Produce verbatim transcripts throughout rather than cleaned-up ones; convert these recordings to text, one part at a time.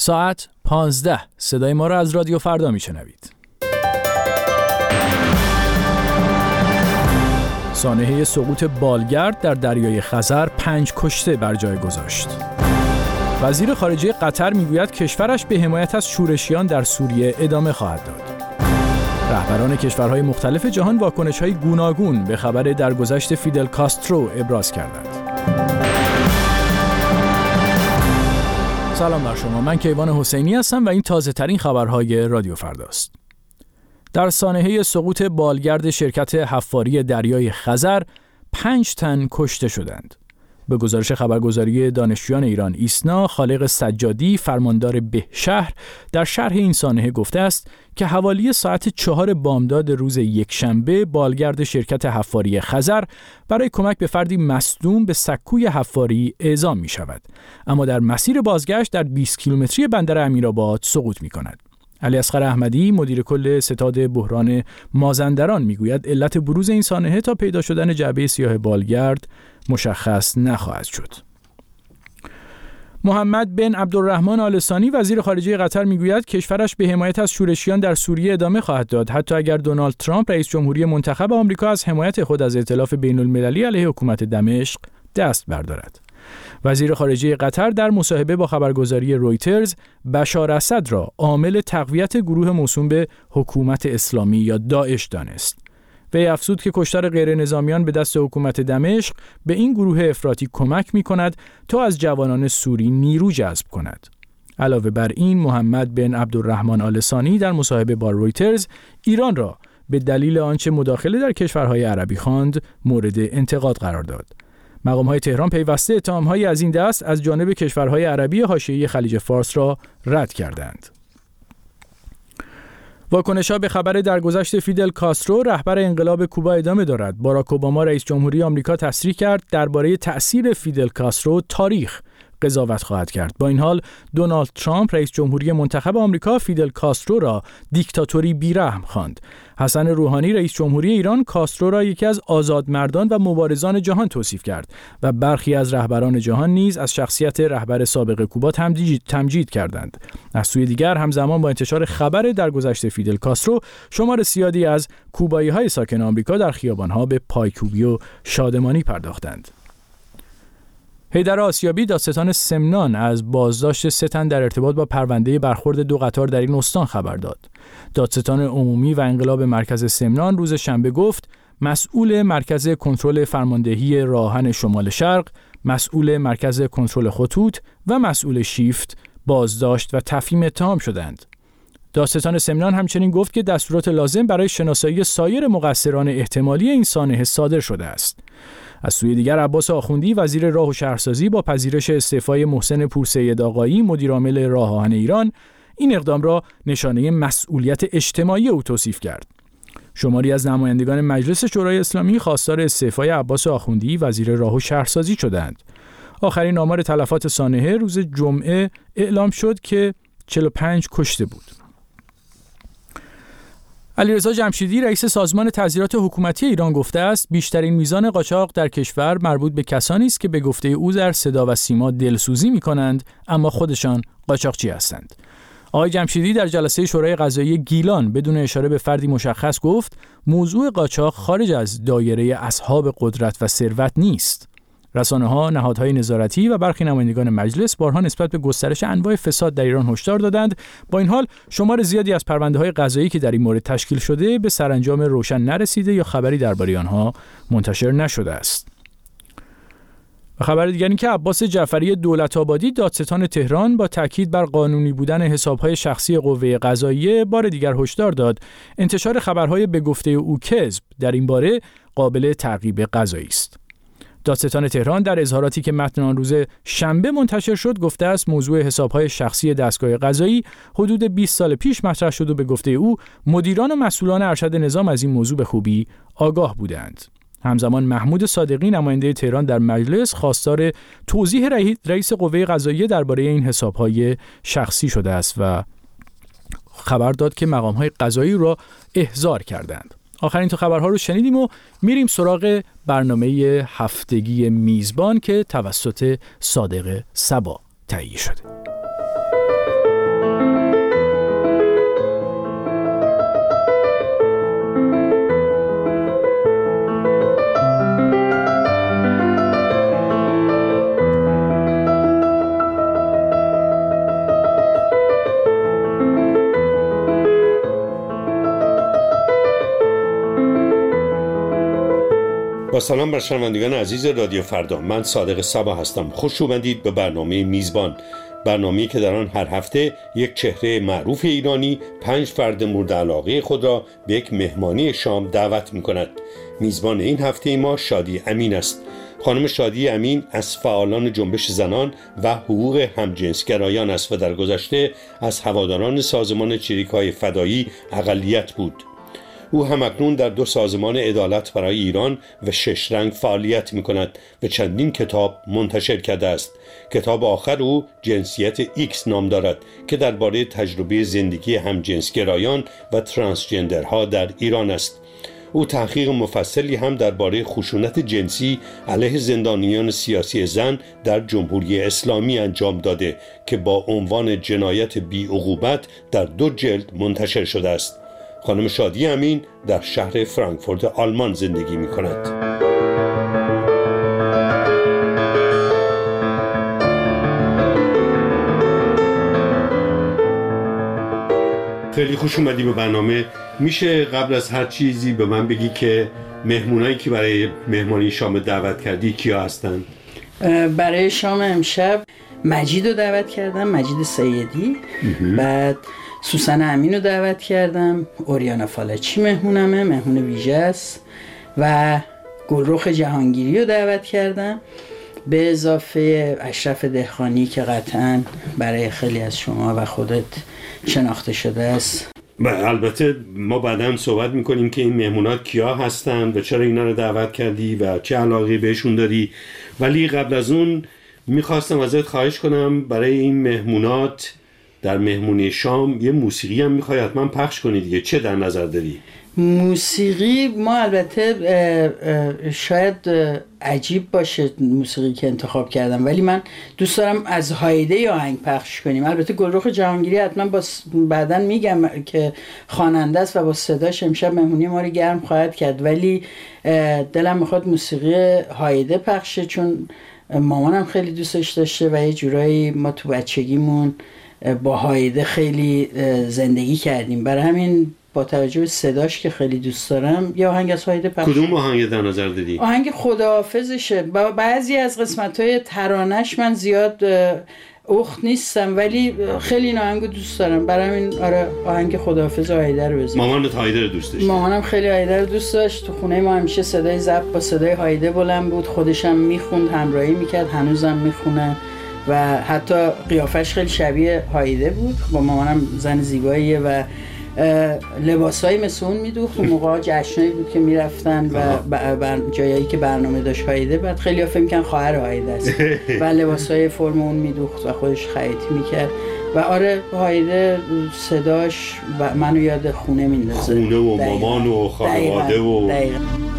ساعت پانزده. صدای ما را از رادیو فردا میشنوید. سانحه سقوط بالگرد در دریای خزر پنج کشته بر جای گذاشت. وزیر خارجه قطر میگوید کشورش به حمایت از شورشیان در سوریه ادامه خواهد داد. رهبران کشورهای مختلف جهان واکنش‌های گوناگون به خبر درگذشت فیدل کاسترو ابراز کردند. سلام بر شما، من کیوان حسینی هستم و این تازه ترین خبرهای رادیو فرداست. در سانحه سقوط بالگرد شرکت حفاری دریای خزر پنج تن کشته شدند. به گزارش خبرگزاری دانشجویان ایران ایسنا، خالق سجادی، فرماندار بهشهر، در شرح این سانحه گفته است که حوالی ساعت چهار بامداد روز یکشنبه بالگرد شرکت حفاری خزر برای کمک به فردی مصدوم به سکوی حفاری اعزام می شود، اما در مسیر بازگشت در بیست کیلومتری بندر امیرآباد سقوط می کند. علی اصغر احمدی، مدیر کل ستاد بحران مازندران، میگوید علت بروز این سانحه تا پیدا شدن جعبه سیاه بالگرد مشخص نخواهد شد. محمد بن عبدالرحمن آل ثانی، وزیر خارجه قطر، میگوید کشورش به حمایت از شورشیان در سوریه ادامه خواهد داد، حتی اگر دونالد ترامپ رئیس جمهوری منتخب آمریکا از حمایت خود از ائتلاف بین المللی علیه حکومت دمشق دست بردارد. وزیر خارجه قطر در مصاحبه با خبرگزاری رویترز بشار اسد را عامل تقویت گروه موسوم به حکومت اسلامی یا داعش دانست. وی افزود که کشتار غیر نظامیان به دست حکومت دمشق به این گروه افراطی کمک می کند تا از جوانان سوری نیرو جذب کند. علاوه بر این، محمد بن عبدالرحمن آل ثانی در مصاحبه با رویترز ایران را به دلیل آنچه مداخله در کشورهای عربی خواند مورد انتقاد قرار داد. مقام‌های تهران پیوسته اتهام‌هایی از این دست از جانب کشورهای عربی حاشیه خلیج فارس را رد کردند. واکنش‌ها به خبر درگذشت فیدل کاسترو، رهبر انقلاب کوبا، ادامه دارد. باراک اوباما، رئیس جمهوری آمریکا، تصریح کرد درباره تأثیر فیدل کاسترو تاریخ قضاوت خواهد کرد. با این حال دونالد ترامپ، رئیس جمهوری منتخب آمریکا، فیدل کاسترو را دیکتاتوری بی‌رحم خواند. حسن روحانی، رئیس جمهوری ایران، کاسترو را یکی از آزادمردان و مبارزان جهان توصیف کرد و برخی از رهبران جهان نیز از شخصیت رهبر سابق کوبا تمجید, تمجید کردند. از سوی دیگر، همزمان با انتشار خبر درگذشت فیدل کاسترو، شمار زیادی از کوبایی‌های ساکن آمریکا در خیابان‌ها به پایکوبی و شادمانی پرداختند. حیدر آسیابی، دادستان سمنان، از بازداشت سه تن در ارتباط با پرونده برخورد دو قطار در این استان خبر داد. دادستان عمومی و انقلاب مرکز سمنان روز شنبه گفت مسئول مرکز کنترل فرماندهی راهن شمال شرق، مسئول مرکز کنترل خطوط و مسئول شیفت بازداشت و تفهیم اتهام شدند. دادستان سمنان همچنین گفت که دستورات لازم برای شناسایی سایر مقصران احتمالی این سانحه صادر شده است. از سوی دیگر، عباس آخوندی، وزیر راه و شهرسازی، با پذیرش استعفای محسن پورسید آقایی، مدیرعامل راه آهن ایران، این اقدام را نشانه مسئولیت اجتماعی او توصیف کرد. شماری از نمایندگان مجلس شورای اسلامی خواستار استعفای عباس آخوندی، وزیر راه و شهرسازی شدند. آخرین آمار تلفات سانحه روز جمعه اعلام شد که چهل و پنج کشته بود. علیرضا جمشیدی، رئیس سازمان تظاهرات حکومتی ایران، گفته است بیشترین میزان قاچاق در کشور مربوط به کسانی است که به گفته او در صدا و سیما دلسوزی می‌کنند اما خودشان قاچاقچی هستند. آقای جمشیدی در جلسه شورای قضایی گیلان بدون اشاره به فردی مشخص گفت موضوع قاچاق خارج از دایره اصحاب قدرت و ثروت نیست. رسانه‌ها، نهادهای نظارتی و برخی نمایندگان مجلس بارها نسبت به گسترش انواع فساد در ایران هشدار دادند. با این حال شمار زیادی از پرونده‌های قضایی که در این مورد تشکیل شده به سرانجام روشن نرسیده یا خبری درباره آنها منتشر نشده است. و خبر دیگر این که عباس جعفری دولت‌آبادی، دادستان تهران، با تاکید بر قانونی بودن حساب‌های شخصی قوه قضاییه بار دیگر هشدار داد انتشار خبرهای به گفته او کذب در این باره قابل تعقیب قضایی است. دادستان تهران در اظهاراتی که متن آن روز شنبه منتشر شد گفته است موضوع حساب‌های شخصی دستگاه قضایی حدود بیست سال پیش مطرح شد و به گفته او مدیران و مسئولان ارشد نظام از این موضوع به خوبی آگاه بودند. همزمان محمود صادقی، نماینده تهران در مجلس، خواستار توضیح رئیس قوه قضاییه درباره این حساب‌های شخصی شده است و خبر داد که مقام‌های قضایی را احضار کردند. آخرین تو خبرها رو شنیدیم و میریم سراغ برنامه هفتگی میزبان که توسط صادق صبا تهیه شده. با سلام بر شنوندگان عزیز رادیو فردا، من صادق صبا هستم. خوش اومدید به برنامه میزبان، برنامه‌ای که در آن هر هفته یک چهره معروف ایرانی پنج فرد مورد علاقه خود را به یک مهمانی شام دعوت می‌کند. میزبان این هفته ما شادی امین است. خانم شادی امین از فعالان جنبش زنان و حقوق همجنسگرایان است و در گذشته از هواداران سازمان چریک‌های فدایی اقلیت بود. او همکنون در دو سازمان عدالت برای ایران و شش رنگ فعالیت می کند و چندین کتاب منتشر کرده است. کتاب آخر او جنسیت ایکس نام دارد که درباره تجربه زندگی همجنسگرایان و ترانسجندرها در ایران است. او تحقیق مفصلی هم درباره خشونت جنسی علیه زندانیان سیاسی زن در جمهوری اسلامی انجام داده که با عنوان جنایت بی‌عقوبت در دو جلد منتشر شده است. خانم شادی امین در شهر فرانکفورت آلمان زندگی می کند. خیلی خوش اومدی به برنامه. میشه قبل از هر چیزی به من بگی که مهمونایی که برای مهمانی شام دعوت کردی کیا هستن؟ برای شام امشب مجید رو دعوت کردم، مجید سیدی. بعد سوسن امین رو دعوت کردم، اوریانا فالچی مهمونمه، مهمون ویژه است. و گلرخ جهانگیری رو دعوت کردم، به اضافه اشرف دهقانی که قطعاً برای خیلی از شما و خودت شناخته شده است. البته ما بعداً صحبت میکنیم که این مهمونات کیا هستن و چرا اینا رو دعوت کردی و چه علاقه بهشون داری، ولی قبل از اون میخواستم ازت خواهش کنم برای این مهمونات در مهمونی شام یه موسیقی هم میخوای حتما پخش کنی دیگه. چه در نظر داری؟ موسیقی ما البته شاید عجیب باشه موسیقی که انتخاب کردم، ولی من دوست دارم از هایده یا آهنگ پخش کنیم. البته گلرخ جهانگیری حتما با بعداً میگم که خواننده است و با صداش امشب مهمونی ما رو گرم خواهد کرد، ولی دلم میخواد موسیقی هایده پخشه چون مامانم خیلی دوستش داشته و یه جورایی ما تو بچگیمون با هایده خیلی زندگی کردیم. برای همین با توجه به صداش که خیلی دوست دارم یه آهنگ از هایده پخش. کدوم آهنگ در نظر دادی؟ آهنگ خداحافظشه. با بعضی از قسمت‌های ترانش من زیاد اخت نیستم ولی خیلی این آهنگو دوست دارم. برای همین آره آهنگ خداحافظ هایده رو بزنم. مامانت هایده رو دوست داشت؟ مامانم خیلی هایده رو دوست داشت. تو خونه ما همیشه صدای ضبط با صدای هایده بلند بود. خودش هم میخوند، همراهی میکرد، هنوزم میخونه و حتی قیافش خیلی شبیه هایده بود. با مامانم زن زیباییه و لباسایی مثل اون میدوخت. اون موقع جشنایی بود که میرفتن و بر بر جایی که برنامه داشت هایده، بعد خیلی ها فکر می‌کردن خواهر هایده است و لباسای فرم اون میدوخت و خودش خیاطی میکرد. و آره هایده صداش منو یاد خونه میندازه، خونه و مامان و خانواده و دقیقاً.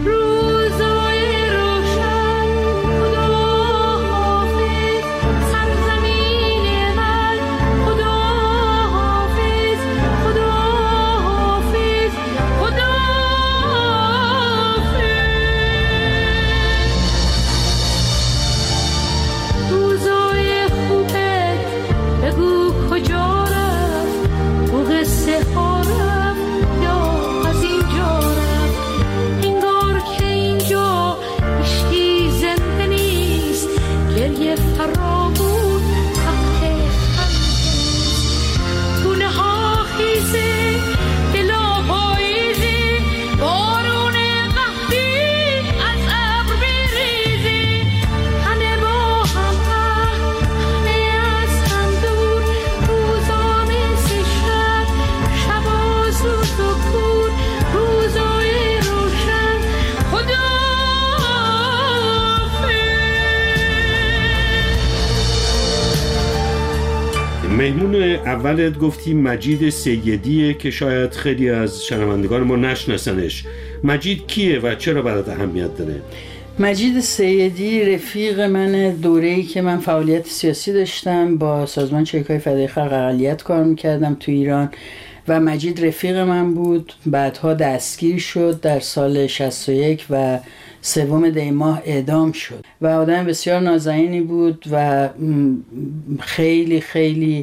مهمون اولت گفتی مجید سیدیه که شاید خیلی از شنوندگان ما نشناسنش. مجید کیه و چرا برات اهمیت داره؟ مجید سیدی رفیق من دوره‌ای که من فعالیت سیاسی داشتم، با سازمان چریک‌های فدایی خلق اقلیت کار میکردم تو ایران و مجید رفیق من بود. بعدها دستگیر شد در سال شصت و یک و سوم دی ماه اعدام شد و آدم بسیار نازنینی بود و خیلی خیلی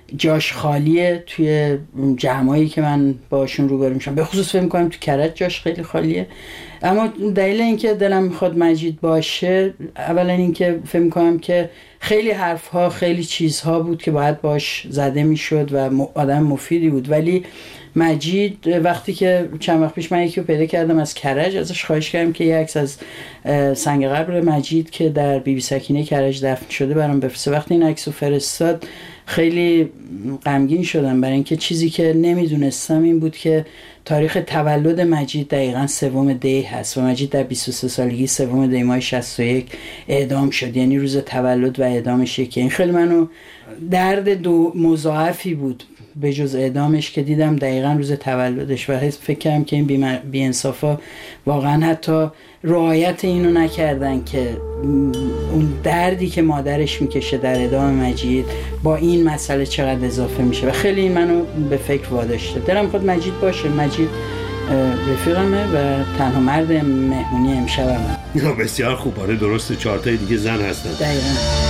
جاش خالیه توی جمعایی که من باشون روبرو میشم، به خصوص فکر می‌کنم تو کرج جاش خیلی خالیه. اما دلیل اینکه دلم میخواد مجید باشه، اولا اینکه فکر می‌کنم که خیلی حرف‌ها، خیلی چیزها بود که باید باش زده میشد و آدم مفیدی بود، ولی مجید وقتی که چند وقت پیش من یکی رو پیدا کردم از کرج، ازش خواهش کردم که یه عکس از سنگ قبر مجید که در بی بی سکینه کرج دفن شده برام بفرسته. وقتی این عکس رو فرستاد خیلی غمگین شدم، برای اینکه چیزی که نمیدونستم این بود که تاریخ تولد مجید دقیقاً سوم دی هست و مجید در بیست و سه سالگی سوم دی ماه شصت و یک اعدام شد، یعنی روز تولد و اعدامش یکی. این خیلی منو درد دو مضاعفی بود به جز اعدامش که دیدم دقیقاً روز تولدش و حس فکر کردم که این بی‌انصافا واقعاً حتی رعایت اینو نکردن که اون دردی که مادرش میکشه در اعدام مجید با این مسئله چقدر اضافه میشه و خیلی این منو به فکر واداشته. دلم خود مجید باشه. مجید رفیقمه و تنها مرد مهمونی امشبمه. بسیار خوب. آره درسته، چهار تا دیگه زن هستن. دقیقاً.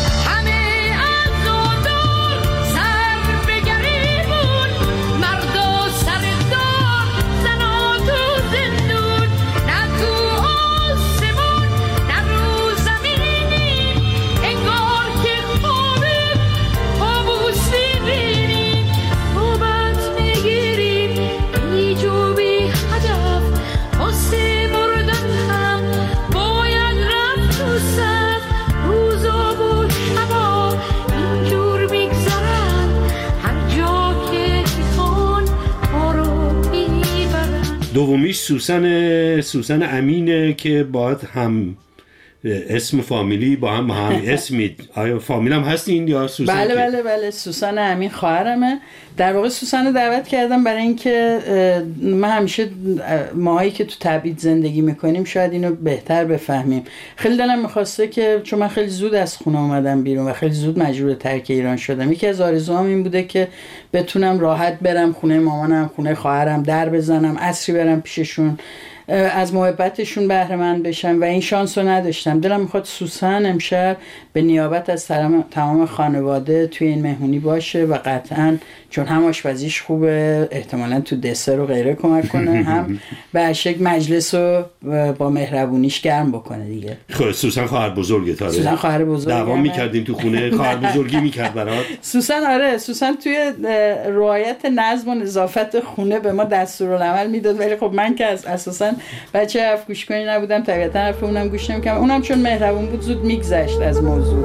دومیش سوسن سوسن امینه که باید هم اسم فامیلی با هم هم اسمی. آیا فامیل هم هستین یا سوسن؟ بله که؟ بله بله سوسن امین خواهرمه. در واقع سوسن رو دعوت کردم برای اینکه من همیشه ماهایی که تو تبعید زندگی میکنیم شاید اینو بهتر بفهمیم. خیلی دلم میخواسته که چون من خیلی زود از خونه اومدم بیرون و خیلی زود مجبور ترک ایران شدم، یکی از آرزوام این بوده که بتونم راحت برم خونه مامانم، خونه خواهرم، در بزنم، عصری برم پیششون، از محبتشون بهره مند بشم و این شانس رو نداشتم. دلم میخواد سوسن امشب به نیابت از تمام خانواده توی این مهمونی باشه و قطعاً چون هم آشپزیش خوبه احتمالاً تو دسر و غیره کمک کنه، هم به اشک مجلس رو با مهربونیش گرم بکنه دیگه. خب سوسن خواهر بزرگه تاره؟ سوسن خواهر بزرگه. دعوا میکردین تو خونه؟ خواهر بزرگی میکرد برات؟ سوسن آره، سوسن توی رعایت نظم و نظافت خونه به ما دستورالعمل میداد، ولی خب من که از اساساً بچه حرف گوش کنی نبودم، طبیعتا حرف اونم گوش نمی‌کردم. اونم چون مهربون بود زود میگذشت از موضوع.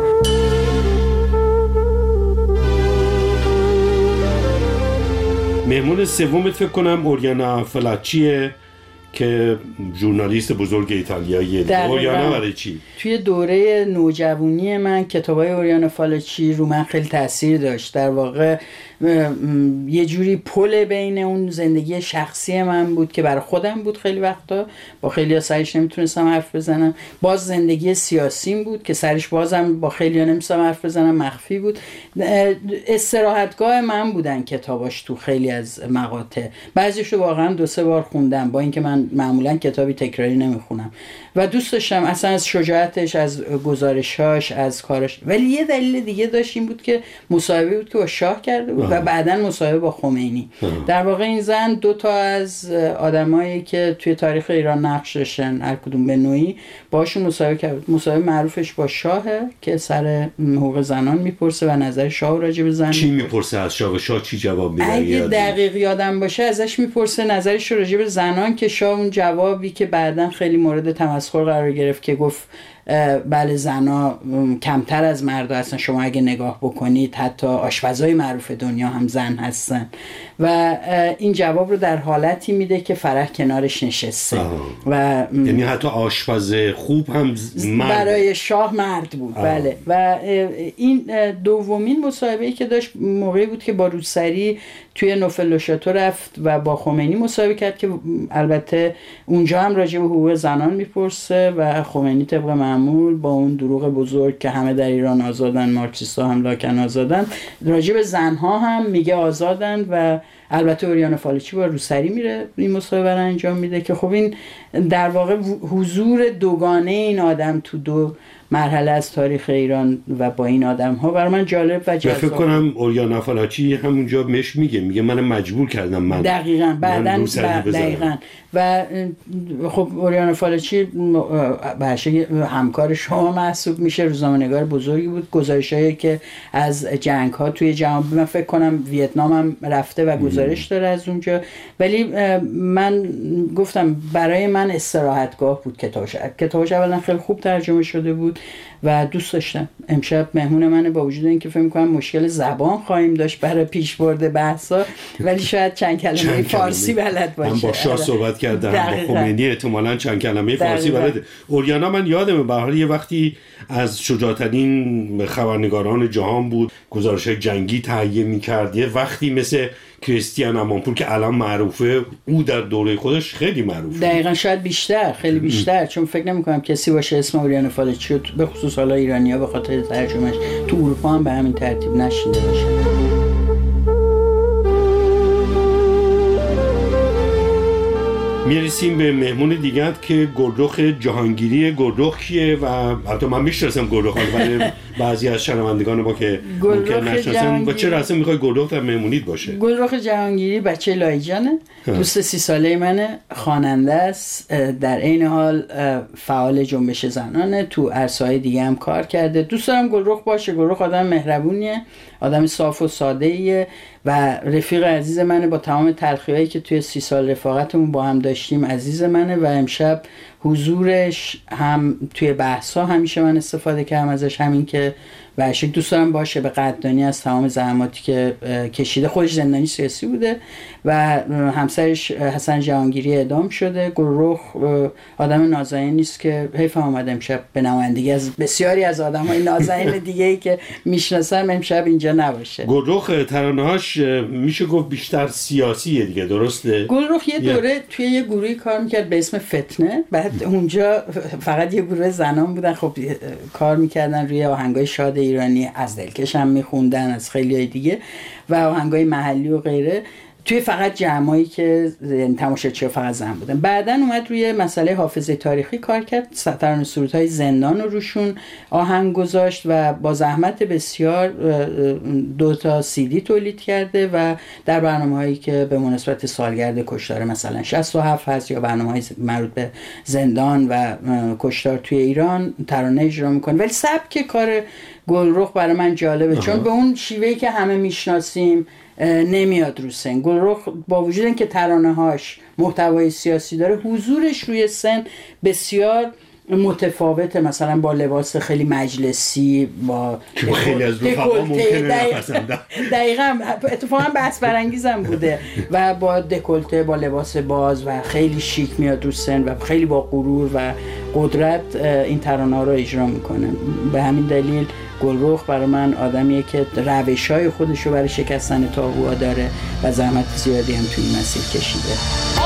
مهمون سومت فکر کنم اوریانا فلاچیه که ژورنالیست بزرگ ایتالیاییه. اوریانا برای چی؟ توی دوره نوجوانی من کتابای اوریانا فالاچی رو من خیلی تاثیر داشت. در واقع یه جوری پل بین اون زندگی شخصی من بود که برای خودم بود، خیلی وقتا با خیلی ها سرش نمیتونستم حرف بزنم، باز زندگی سیاسیم بود که سرش بازم با خیلی ها نمیتونستم حرف بزنم، مخفی بود. استراحتگاه من بودن کتاباش تو خیلی از مقاطع، بعضیشو واقعا دو سه بار خوندم با اینکه من معمولا کتابی تکراری نمیخونم و دوست داشتم اصلا از شجاعتش، از گزارشاش، از کارش. ولی یه دلیل دیگه داشت، این بود که مصاحبه بود که با شاه کرده بود و بعداً مصاحبه با خمینی. در واقع این زن دو تا از آدمایی که توی تاریخ ایران نقش داشتن هر کدوم به نوعی باشون مصاحبه کرد. مصاحبه معروفش با شاهه که سر حقوق زنان میپرسه و نظر شاه راجع به زن چی میپرسه از شاه؟ شاه چی جواب میده؟ اگه دقیق یادم باشه ازش میپرسه نظرش راجع به زنان که شاه اون جوابی که بعداً خیلی مورد تمسخر قرار گرفت که گفت بله زنا کمتر از مردا هستن، شما اگه نگاه بکنید حتی آشپزای معروف دنیا هم زن هستن و این جواب رو در حالتی میده که فرح کنارش نشسته و یعنی حتی آشپز خوب هم مرد برای شاه مرد بود. آه. بله. و این دومین مصاحبه‌ای که داشت موقعی بود که با روسری توی نوفل شاتو رفت و با خمینی مصاحبه کرد که البته اونجا هم راجع به حقوق زنان میپرسه و خمینی طبق معمول با اون دروغ بزرگ که همه در ایران آزادن، مارکسیستا هم لاکن آزادن، راجع به زنها هم میگه آزادن و البته اوریانا فالاچی با روسری میره این مصاحبه رو انجام میده که خب این در واقع حضور دوگانه این آدم تو دو مرحله از تاریخ ایران و با این آدم ها برای من جالب و جذاب. فکر کنم اوریانا فالاچی همونجا مش میگه میگه من مجبور کردم من دقیقاً بعدن دقیقاً و خب اوریانا فالاچی باشه همکار شما محسوب میشه، روزنامه‌نگار بزرگی بود، گزارشایی که از جنگ ها توی جهان، من فکر کنم ویتنام هم رفته و گزارش داره از اونجا. ولی من گفتم برای من استراحتگاه بود کتابش. کتابش اولا خیلی خوب ترجمه شده بود و دوست داشتم. امشب مهمون منه، با وجود اینکه فکر می‌کنم مشکل زبان خواهیم داشت برای پیشبرد بحثا، ولی شاید چند کلمه فارسی بلد باشه. من با شاه صحبت کردم، با خمینی احتمالاً چند کلمه فارسی بلده. اوریانا من یادمه به هر یه وقتی از شجاع‌ترین خبرنگاران جهان بود، گزارش‌های جنگی تهیه می‌کرد. یه وقتی مثل کریستیان امانپور که الان معروفه، او در دوره خودش خیلی معروفه. دقیقاً شاید بیشتر، خیلی بیشتر، چون فکر نمی‌کنم کسی باشه اسم اوریانا فالاچی به خصوص حالا ایرانی‌ها به خاطر ترجمهش تو اروپا هم به همین ترتیب نشینده باشه. میرسیم به مهمون دیگه که گلرخ جهانگیری. گلرخ کیه؟ و حتی من میشناسم گلرخ، ولی بعضی از شنوندگان ما که ممکن نشناسن، با چه رسم میخوای گلرخ در مهمونیت باشه؟ گلرخ جهانگیری بچه لایجانه، دوست سی ساله منه، خواننده است، در عین حال فعال جنبش زنانه، تو عرصه‌های دیگه هم کار کرده. دوست دارم گلرخ باشه. گلرخ آدم مهربونیه، آدم صاف و ساده‌ایه و رفیق عزیز منه. با تمام تلخی‌هایی که توی سی سال رفاقتمون با هم داشتیم عزیز منه و امشب حضورش هم توی بحث‌ها همیشه من استفاده کردم ازش، همین که ورشک دوست دارم باشه به قدردانی از تمام زحماتی که کشیده. خودش زندانی سیاسی بوده و همسرش حسن جهانگیری اعدام شده. گلرخ آدم نازنین نیست که حیف اومد امشب به نمایندگی از بسیاری از آدمای نازنین دیگه‌ای که میشناسم امشب اینجا نباشه. گلرخ ترانه‌هاش میشه گفت بیشتر سیاسیه دیگه، درسته؟ گلرخ یه دوره yeah. توی یه گروهی کار میکرد به اسم فتنه، بعد اونجا فقط یه گروه زنان بودن، خب کار میکردن روی آهنگای شاد ایرانی، از دلکش هم میخوندن، از خیلیای دیگه و آهنگای محلی و غیره، توی فقط جمعایی که تماشاچی فقط زن بودن. بعدن اومد روی مسئله حافظه تاریخی کار کرد، ترانه سرودهای زندان رو روشون آهنگ گذاشت و با زحمت بسیار دو تا سی دی تولید کرده و در برنامه‌هایی که به مناسبت سالگرد کشتار مثلا شصت و هفت هست یا برنامه‌های مربوط به زندان و کشتار توی ایران ترانه اجرا میکنه. ولی سبک کار گلرخ برای من جالبه، چون به اون شیوهی که همه میشناسیم نمیاد رو سن. گلرخ با وجود اینکه ترانه‌هاش محتوای سیاسی داره، حضورش روی سن بسیار متفاوته، مثلا با لباس خیلی مجلسی، با خیلی از رفقا ممکنه نپسندن. دقیقاً اتفاقا بحث برانگیزم بوده و با دکولته، با لباس باز و خیلی شیک میاد رو سن و خیلی با غرور و قدرت این ترانه‌ها رو اجرا میکنه. به همین دلیل گلرخ برای من آدمیه که روش‌های خودش رو برای شکستن تابوها داره و زحمت زیادی هم توی این مسیر کشیده.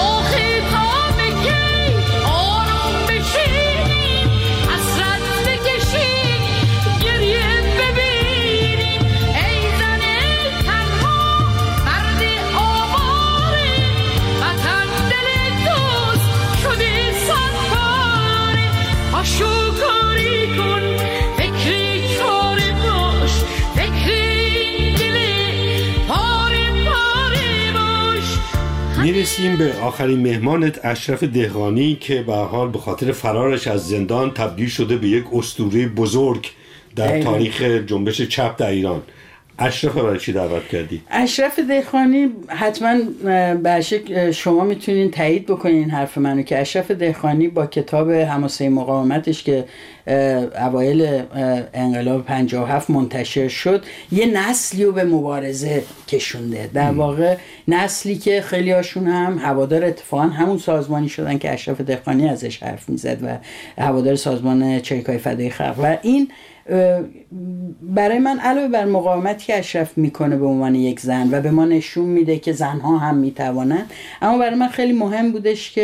میرسیم به آخرین مهمانت، اشرف دهقانی، که به حال به خاطر فرارش از زندان تبدیل شده به یک اسطوره بزرگ در تاریخ جنبش چپ در ایران. اشرف برای چی دعوت کردی؟ اشرف دهقانی حتما برشک شما میتونین تایید بکنین این حرف منو که اشرف دهقانی با کتاب حماسه مقاومتش که اوایل انقلاب پنجاه و هفت منتشر شد یه نسلی رو به مبارزه کشونده. در واقع نسلی که خیلی هاشون هم هوادار اتفاقا همون سازمانی شدن که اشرف دهقانی ازش حرف میزد و هوادار سازمان چریک‌های فدای خلق. و این برای من علاوه بر مقاومتی که اشرف میکنه به عنوان یک زن و به ما نشون میده که زنها هم میتوانند، اما برای من خیلی مهم بودش که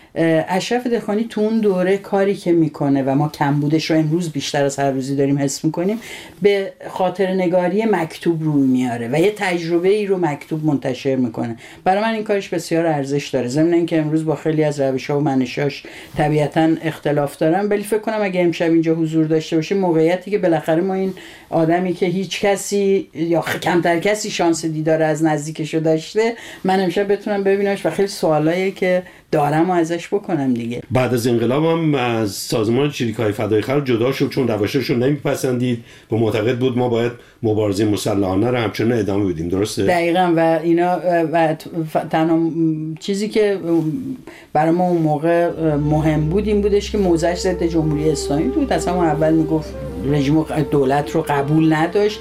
اشرف دهقانی تو اون دوره کاری که میکنه و ما کمبودش رو امروز بیشتر از هر روزی داریم حس میکنیم، به خاطر نگاری مکتوب روی میاره و یه تجربه ای رو مکتوب منتشر میکنه. برای من این کارش بسیار ارزش داره، ضمن اینکه امروز با خیلی از روش‌ها و منشاش طبیعتاً اختلاف دارم، ولی فکر کنم اگه امشب اینجا حضور داشته باشه، موقعیتی که بالاخره ما این آدمی که هیچ کسی یا کمتر کسی شانس دیدار از نزدیکشو داشته، من امشب بتونم ببینمش و خیلی سوالایی که دارم و ازش بکنم دیگه. بعد از انقلاب هم از سازمان چریک‌های فدای خلق جدا شد چون روشش رو نمیپسندید و معتقد بود ما باید مبارزه مسلحانه رو همچنان ادامه بدیم. درسته؟ دقیقاً. و اینا و تنها چیزی که برای ما اون موقع مهم بود این بودش که موضعش ضد جمهوری اسلامی بود. از همون اول میگفت رژیم دولت رو قبول نداشت.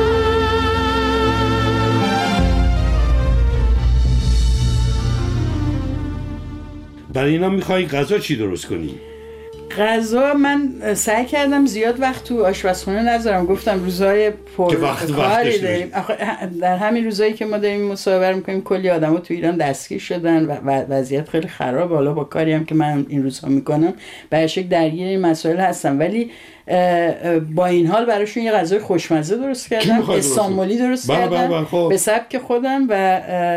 برای اینا میخوای غذا چی درست کنی؟ غذا من سعی کردم زیاد وقت تو آشپزخونه نذارم. گفتم روزهای پر کاری داریم. در همین روزایی که ما داریم مصاحبه میکنیم کلی آدما تو ایران دستگیر شدن و وضعیت خیلی خرابه. حالا با کاری هم که من این روزها میکنم به هر شکل درگیر این مسائل هستم، ولی با این حال براشون یه غذای خوشمزه درست کردم، استانبولی درست بله کردم بله بله به سبک خودم و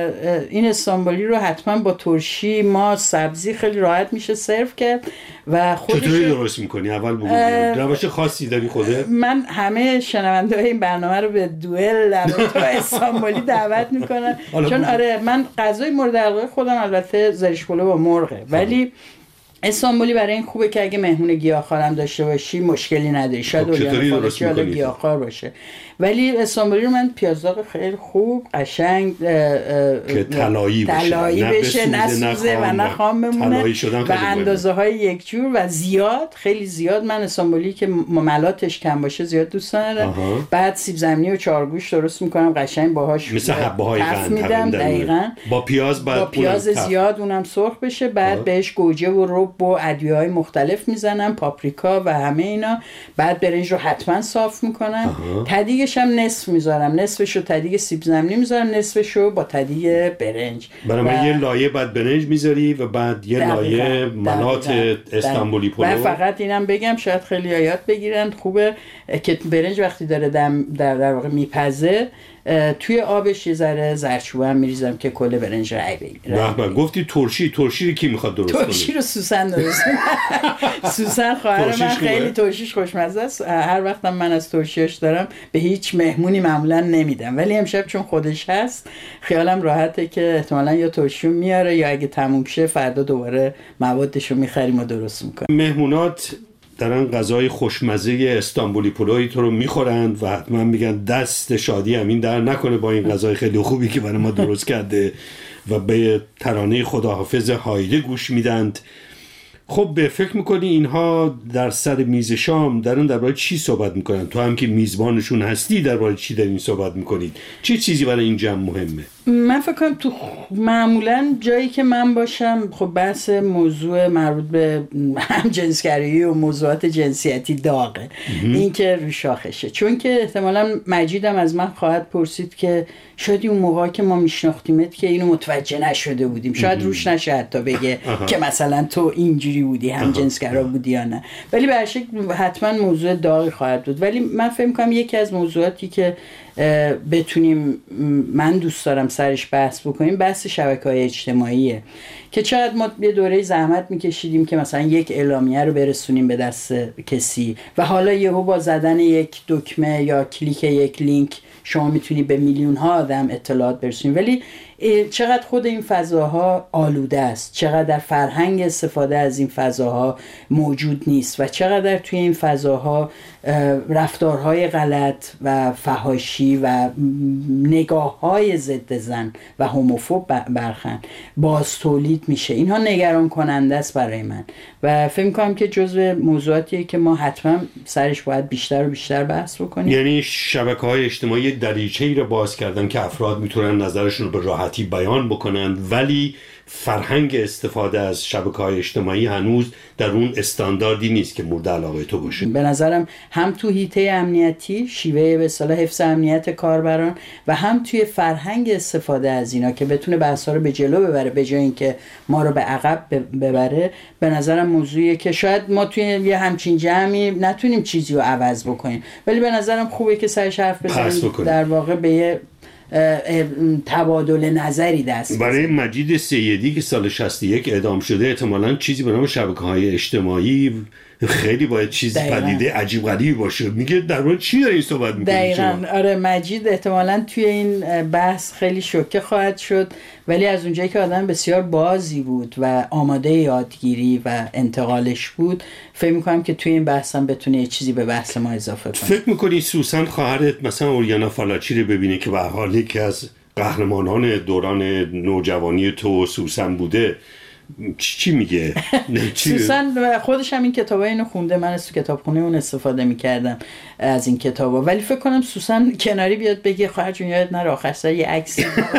این استانبولی رو حتما با ترشی، ماست، سبزی خیلی راحت میشه سرو کرد. و خودش چطوری درست میکنی؟ اول بگو. روش خاصی داری خودت؟ من همه شنونده های این برنامه رو به دوئل تو استانبولی دعوت میکنم چون آره من غذای مورد علاقه خودم البته زرش پلو با مرغه، ولی استانبولی برای این خوبه که اگه مهمون گیاهخوارم داشته باشی مشکلی نداری. شاید اورگانو فالوچی حالا گیاهخوار باشه، ولی استانبولی رو من پیازداغ خیلی خوب قشنگ که طلایی بشه، طلایی بشه، نسوزه و نه خام بمونه و اندازه های یک جور و زیاد، خیلی زیاد. من استانبولی که مملاتش کم باشه زیاد دوست ندارم. بعد سیب زمینی و چارگوش درست میکنم قشنگ باهاش مثل حبه های قند میدم دقیقاً با پیاز، بعد با پیاز زیاد اونم سرخ بشه، بعد بهش گوجه و رب و ادویه‌های مختلف میزنم، پاپریکا و همه اینا. بعد برنج رو حتما صاف میکنم، تدیگش هم نصف میذارم، نصفشو تدیگ سیب زمینی میذارم، نصفشو با تدیگ برنج. برای من یه لایه بعد برنج میذاری و بعد یه دقیقا. لایه ملات استانبولی پلو. و فقط اینم بگم شاید خیلی یاد بگیرن، خوبه که برنج وقتی داره دم در, در واقع میپزه توی آبش یه ذره زردچوبه هم میریزم که کل برنج رای بگیره. بله گفتی ترشی، ترشی رو کی میخواد درست کنه؟ ترشی رو سوسن درست کنه. سوسن خواهر من خیلی ترشیش خوشمزه است. هر وقتم من از ترشیش دارم به هیچ مهمونی معمولا نمیدم، ولی امشب چون خودش هست خیالم راحته که احتمالاً یا ترشی میاره یا اگه تموم شه فردا دوباره موادشو میخریم و درست میکنیم. مهمونات دارن غذای خوشمزه استانبولی پلوی تو رو میخورند و حتما میگن دست شادی امین در نکنه با این غذای خیلی خوبی که برای ما درست کرده و به ترانه خداحافظ هایده گوش میدند. خب به فکر میکنی اینها در سر میز شام دارن درباره چی صحبت میکنن؟ تو هم که میزبانشون هستی درباره چی دارین صحبت میکنید؟ چه چیزی برای این جمع مهمه؟ من فکر کنم تو معمولا جایی که من باشم خب بحث موضوع مربوط به همجنسگرایی و موضوعات جنسیتی داغه، این که رو شاخشه. چون که احتمالا مجیدم از من خواهد پرسید که شاید اون موقع که ما میشناختیمت که اینو متوجه نشده بودیم، شاید روش نشه حتی بگه که مثلا تو اینجوری بودی، همجنسگرا بودی یا نه، ولی به هر شکل حتما موضوع داغی خواهد بود. ولی من فکر می‌کنم یکی از موضوعاتی که بتونیم من دوست دارم سرش بحث بکنیم بحث شبکه‌های اجتماعیه که چقدر ما یه دوره زحمت میکشیدیم که مثلا یک اعلامیه رو برسونیم به دست کسی و حالا یهو با زدن یک دکمه یا کلیک یک لینک شما میتونی به میلیون ها آدم اطلاعات برسونید. ولی چقدر خود این فضاها آلوده است، چقدر در فرهنگ استفاده از این فضاها موجود نیست و چقدر توی این فضاها رفتارهای غلط و فحاشی و نگاه‌های ضد زن و هوموفوب برخن باز تولید میشه. اینها نگران کننده است برای من و فکر می‌کنم که جزو موضوعاتیه که ما حتما سرش باید بیشتر و بیشتر بحث بکنیم. یعنی شبکه‌های اجتماعی دریچه‌ای رو باز کردن که افراد میتونن نظرشون رو به راحتی بیان بکنن، ولی فرهنگ استفاده از شبکه‌های اجتماعی هنوز در اون استانداردی نیست که مورد علاقه تو باشه. به نظرم هم تو حیطه امنیتی شیوه به اصطلاح حفظ امنیت کاربران و هم توی فرهنگ استفاده از اینا که بتونه بحث‌ها رو به جلو ببره به جای اینکه ما رو به عقب ببره، به نظرم موضوعیه که شاید ما توی یه همچین جمعی نتونیم چیزی رو عوض بکنیم، ولی به نظرم خوبه که سرش حرف بزنیم، در واقع به یه تبادل نظری دست برای مجید سیدی که سال شصت و یک اعدام شده احتمالاً چیزی به نام شبکه‌های اجتماعی خیلی باید چیز پدیده عجیب غریبی باشه. میگه در مورد چی داری صحبت می‌کنی؟ دقیقاً آره، مجید احتمالاً توی این بحث خیلی شوکه خواهد شد، ولی از اونجایی که آدم بسیار بازی بود و آماده یادگیری و انتقالش بود، فکر می‌کنم که توی این بحث هم بتونه یه چیزی به بحث ما اضافه کنه. فکر می‌کنی سوسن خواهرت مثلا اوریانا فالاچی رو ببینه که به هر حال یکی از قهرمانان دوران نوجوانی تو سوسن بوده، چی میگه؟ سوسن خودش هم این کتابای اینو خونده، من از تو کتابخونه اون استفاده میکردم از این کتابا، ولی فکر کنم سوسن کناری بیاد بگه خواهر جون یادت نره آخر سر یه عکسی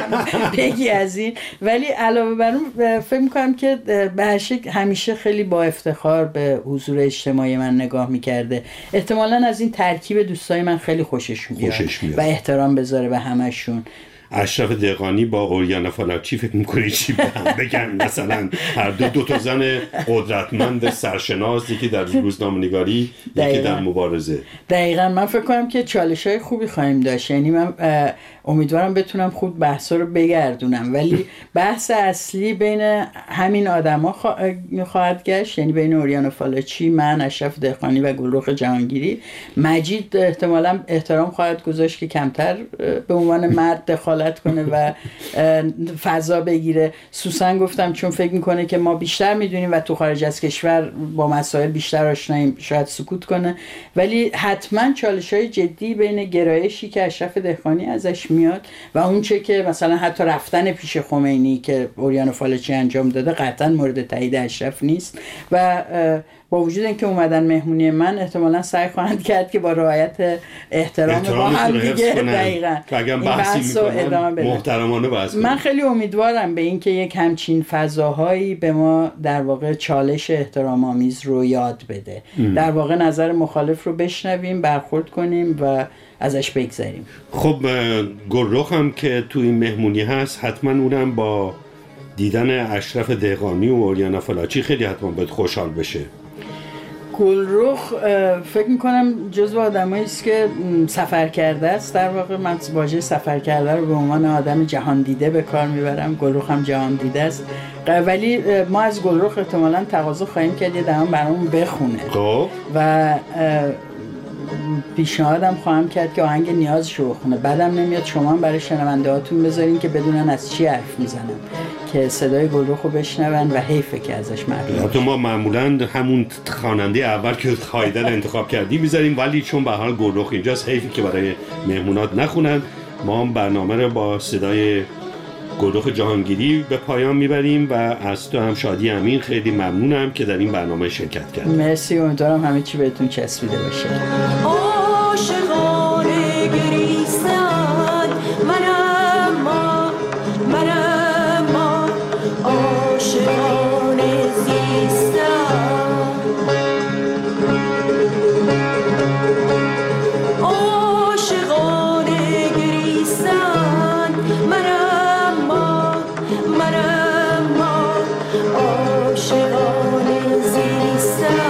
بگی از این. ولی علاوه بر اون فکر میکنم که بهشک همیشه خیلی با افتخار به حضور اجتماعی من نگاه میکرده، احتمالاً از این ترکیب دوستای من خیلی خوشش میاد و احترام بذاره به همشون. اشرف دهقانی با اوریانا فالاچی فکر می‌کنی چی بگن؟ مثلا هر دو دو تا زن قدرتمند سرشناس، یکی در روزنامه‌نگاری یکی در مبارزه. دقیقاً من فکر کنم که چالش‌های خوبی خواهیم داشت، یعنی من امیدوارم بتونم خود بحثا رو بگردونم، ولی بحث اصلی بین همین آدما خواهد گشت، یعنی بین اوریانا فالاچی، من، اشرف دهقانی و گلرخ جهانگیری. مجید احتمالاً احترام خواهد گذاشت که کمتر به عنوان مرد دخالت کنه و فضا بگیره. سوسن گفتم چون فکر میکنه که ما بیشتر میدونیم و تو خارج از کشور با مسائل بیشتر آشناییم شاید سکوت کنه، ولی حتما چالش‌های جدی بین گرایشی که اشرف دهقانی ازش میاد و اون چه که مثلا حتی رفتن پیش خمینی که اوریانا فالاچی انجام داده قطعا مورد تایید اشرف نیست و با وجود اینکه اومدن مهمونی من احتمالاً سعی خواهند کرد که با رعایت احترام با هم دیگه دقیقاً این بحث رو ادامه بدن، محترمانه بحث کنن. من خیلی امیدوارم به این که یک همچین فضاهایی به ما در واقع چالش احترام آمیز رو یاد بده، ام. در واقع نظر مخالف رو بشنویم، برخورد کنیم و ازش بگذریم. خب گلرخ هم که تو این مهمونی هست حتما اونم با دیدن اشرف دهقانی و اوریانا فالاچی خیلی حتما باید خوشحال بشه. گلرخ فکر میکنم جزو آدمایی است که سفر کرده است، در واقع من واژه سفر کرده رو به عنوان آدم جهان دیده به کار میبرم، گلرخ هم جهان دیده است، ولی ما از گلرخ احتمالاً تقاضا خواهیم کرد یه دهم برامون بخونه خب و پیشنهادم خواهم کرد که آهنگ نیازشو بخونه. بعدم نمیاد شما هم برای شنونده هاتون بذارین که بدونن از چی حرف میزنم، که صدای گلرخ رو بشنون و حیفه که ازش معلوم. تو ما معمولا همون خواننده اول که هایده رو انتخاب کردی میذاریم، ولی چون به حال گلرخ اینجاست حیفه که برای مهمونات نخونن. ما هم برنامه رو با صدای گلرخ جهانگیری به پایان میبریم و از تو هم شادی امین خیلی ممنونم که در این برنامه شرکت کردید. مرسی، امیدوارم همه چی بهتون چسبیده باشه. عاشقانه گریستن منم ما منم ما عاشقانه زیستن عاشقانه گریستن منم ما منم ما عاشقانه زیستن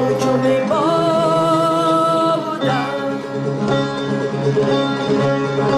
در تهاجم بادن